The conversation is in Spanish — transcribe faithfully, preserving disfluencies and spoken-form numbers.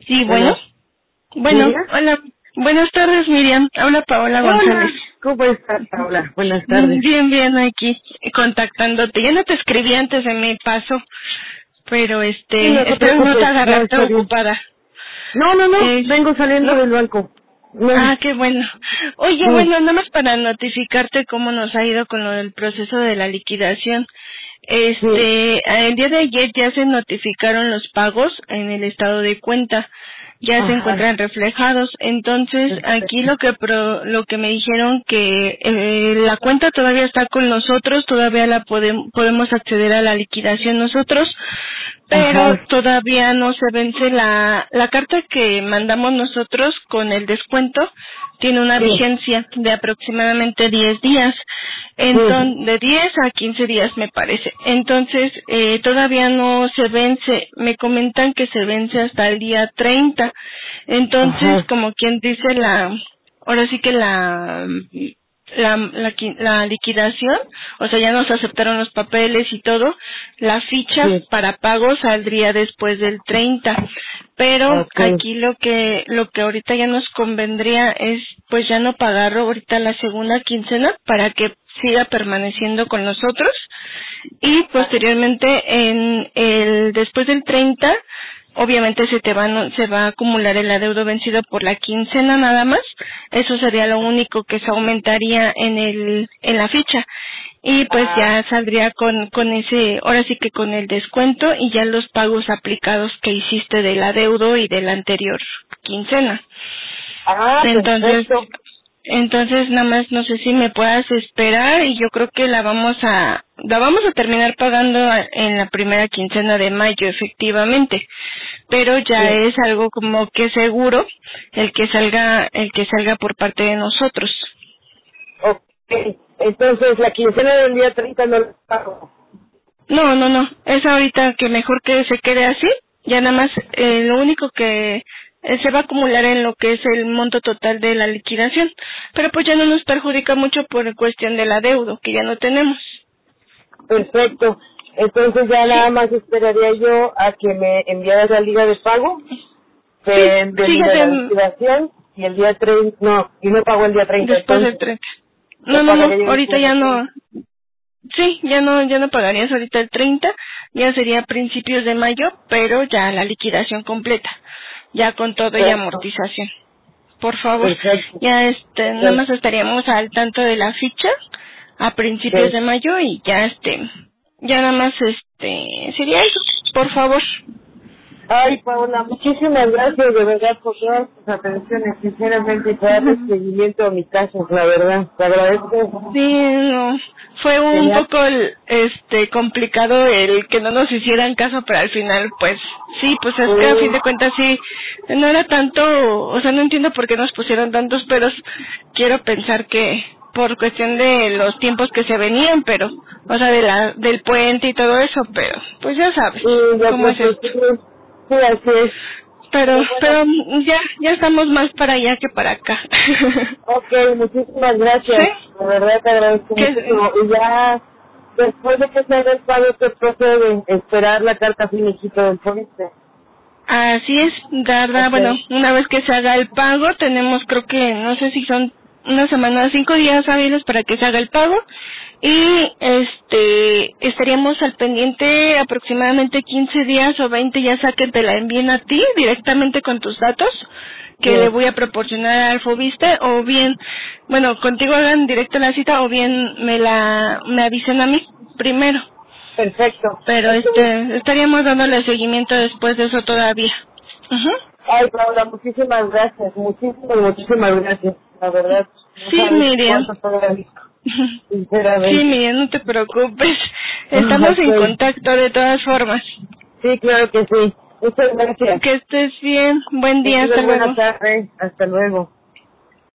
Sí, bueno. Bueno, Bueno, ¿Miriam? hola. Buenas tardes, Miriam. Habla Paola González. Hola, ¿cómo estás, Paola? Buenas Mm, tardes. Bien, bien, aquí contactándote. Ya no te escribí antes de mi paso, pero Sí, no este, te espero no te preocupes, no, agarrarte está bien. ocupada. No, no, no, Eh, vengo saliendo ¿No? del banco. No, Ah, qué bueno. Oye, sí, bueno, nada más para notificarte cómo nos ha ido con lo del proceso de la liquidación. sí, Este, el día de ayer ya se notificaron los pagos en el estado de cuenta, ya se ajá, encuentran reflejados. Entonces, aquí perfecto, lo que pro- lo que me dijeron que eh, la cuenta todavía está con nosotros, todavía la podem- podemos acceder a la liquidación nosotros, pero ajá, todavía no se vence la la carta que mandamos nosotros con el descuento, tiene una sí, vigencia de aproximadamente diez días, sí, entonces de diez a quince días me parece. Entonces, eh, todavía no se vence, me comentan que se vence hasta el día treinta. Entonces, ajá, como quien dice la ahora sí que la la, la, qui- la liquidación, o sea, ya nos aceptaron los papeles y todo, la ficha sí, para pago saldría después del treinta, pero ok, aquí lo que lo que ahorita ya nos convendría es pues ya no pagar ahorita la segunda quincena para que siga permaneciendo con nosotros y posteriormente en el después del treinta obviamente se te va no- se va a acumular el adeudo vencido por la quincena nada más, eso sería lo único que se aumentaría en el en la ficha y pues ah, ya saldría con con ese ahora sí que con el descuento y ya los pagos aplicados que hiciste del adeudo y de la anterior quincena. ah, Entonces, perfecto, entonces nada más no sé si me puedas esperar y yo creo que la vamos a la vamos a terminar pagando a- en la primera quincena de mayo efectivamente, pero ya sí, es algo como que seguro el que salga el que salga por parte de nosotros. ok, entonces la quincena del día treinta no la pago. No, no, no, es ahorita que mejor que se quede así, ya nada más eh, lo único que eh, se va a acumular en lo que es el monto total de la liquidación, pero pues ya no nos perjudica mucho por cuestión del adeudo que ya no tenemos. Perfecto. Entonces ya Sí, nada más esperaría yo a que me enviaras la liga de pago sí, de, de, sí, ya de la te, liquidación y el día treinta, no, y no pago el día treinta, después del entonces treinta. ya No, no, no, pagaré yo ahorita después ya del no, treinta. sí, ya no, ya no pagarías ahorita el treinta, ya sería a principios de mayo, pero ya la liquidación completa, ya con todo y Perfecto, amortización. Por favor, perfecto, ya este, nada más perfecto. estaríamos al tanto de la ficha a principios Sí. de mayo y ya este, ya nada más este, sería eso, por favor. Ay, Paola, muchísimas gracias de verdad por todas tus atenciones, sinceramente, y por darle seguimiento a mi caso, la verdad. Te agradezco. Sí, no, fue un Tenía... poco el- este complicado el que no nos hicieran caso, pero al final pues sí, pues es que a fin Sí, de cuentas sí, no era tanto, o sea, no entiendo por qué nos pusieron tantos peros, quiero pensar que por cuestión de los tiempos que se venían, pero, o sea, de la, del puente y todo eso, pero pues ya sabes sí, yo cómo creo es que esto. sí, sí, así es. Pero, Pero bueno, pero ya, ya estamos más para allá que para acá. ok, muchísimas gracias. ¿Sí? De verdad te agradezco Que muchísimo. Y ya, después de que se haga el pago, ¿qué procede? Esperar la carta finiquito del polícia. Así es, Garda, Ok, bueno, una vez que se haga el pago, tenemos creo que, no sé si son una semana, cinco días hábiles para que se haga el pago y este estaríamos al pendiente aproximadamente quince días o veinte, ya sea que te la envíen a ti directamente con tus datos que le sí, voy a proporcionar al Fobiste o bien, bueno, contigo hagan directo la cita o bien me la me avisen a mí primero. perfecto. Pero Ok. este, estaríamos dándole seguimiento después de eso todavía. Ujú. Ay, Paula, muchísimas gracias, muchísimas, muchísimas gracias. La verdad, no Sí, sabes Miriam. cuánto te agradezco, Sí, sinceramente. Miriam, no te preocupes. Estamos en Ok, contacto de todas formas. sí, claro que sí. Muchas gracias. Que estés bien. Buen Que día. Hasta tengas buena luego. tarde. Hasta luego.